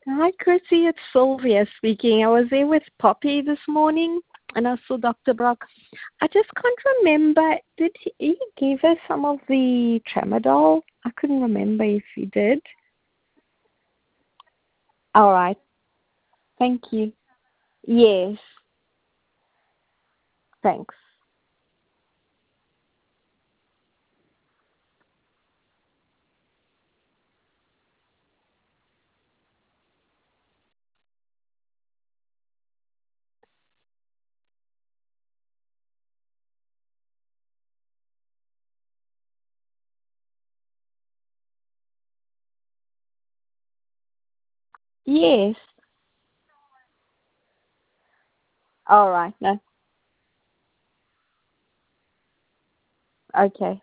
Hi, Chrissy. It's Sylvia speaking. I was there with Poppy this morning, and I saw Dr. Brock. I just can't remember. Did he give us some of the tramadol? I couldn't remember if he did. All right. Thank you. Yes. Thanks. Yes. All right. No. Okay.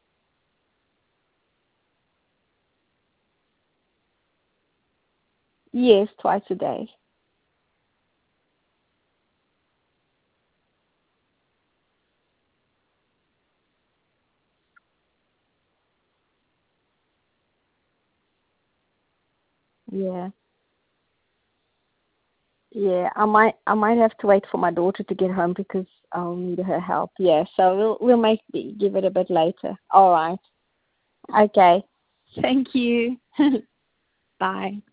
Yes, twice a day. Yeah. Yeah, I might have to wait for my daughter to get home because I'll need her help. Yeah, so we'll give it a bit later. All right. Okay. Thank you. Bye.